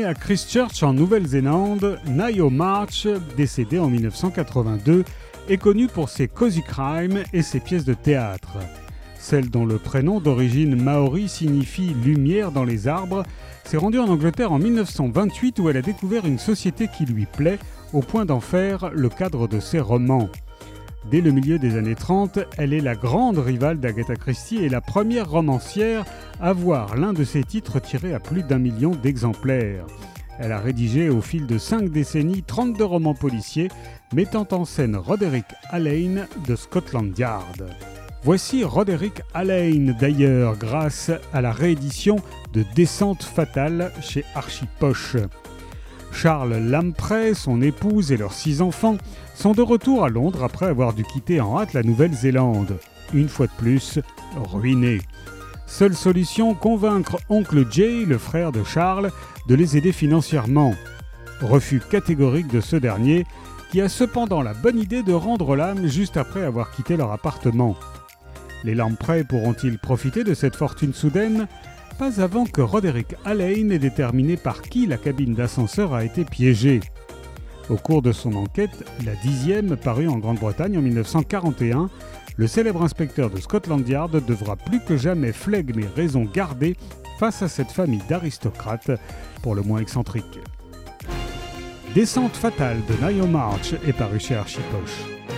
à Christchurch en Nouvelle-Zélande, Ngaio Marsh, décédé en 1982, est connu pour ses cozy crime et ses pièces de théâtre. Celle dont le prénom d'origine maori signifie « lumière dans les arbres » s'est rendue en Angleterre en 1928 où elle a découvert une société qui lui plaît au point d'en faire le cadre de ses romans. Dès le milieu des années 30, elle est la grande rivale d'Agatha Christie et la première romancière à voir l'un de ses titres tiré à plus d'1 million d'exemplaires. Elle a rédigé au fil de 5 décennies 32 romans policiers mettant en scène Roderick Alleyn de Scotland Yard. Voici Roderick Alleyn d'ailleurs grâce à la réédition de Descente fatale chez Archipoche. Charles Lamprey, son épouse et leurs 6 enfants sont de retour à Londres après avoir dû quitter en hâte la Nouvelle-Zélande. Une fois de plus, ruinés. Seule solution, convaincre oncle Jay, le frère de Charles, de les aider financièrement. Refus catégorique de ce dernier, qui a cependant la bonne idée de rendre l'âme juste après avoir quitté leur appartement. Les Lamprey pourront-ils profiter de cette fortune soudaine ? Pas avant que Roderick Alleyn ait déterminé par qui la cabine d'ascenseur a été piégée. Au cours de son enquête, la 10e, parue en Grande-Bretagne en 1941, le célèbre inspecteur de Scotland Yard devra plus que jamais flegme et raison garder face à cette famille d'aristocrates, pour le moins excentriques. Descente fatale de Ngaio Marsh est paru chez Archipoche.